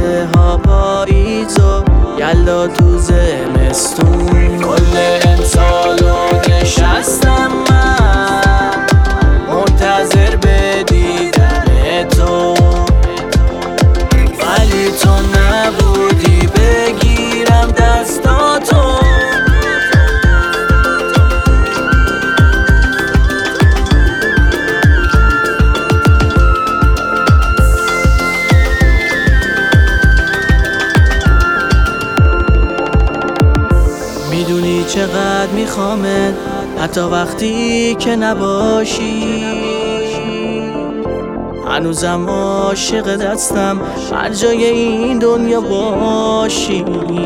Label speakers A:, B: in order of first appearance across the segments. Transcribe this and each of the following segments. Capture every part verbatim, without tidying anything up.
A: بهاره ها پاییزو یلا تو زمستون کل امسالو نشستم من منتظر به دیدن تو، ولی تو نبودی بگیرم دستاتو. میدونی چقدر میخوامت حتی وقتی که نباشی، هنوزم عاشق دستم هر جای این دنیا باشی.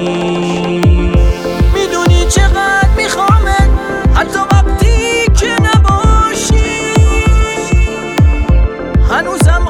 A: میدونی چقدر میخوامت حتی وقتی که نباشی، هنوزم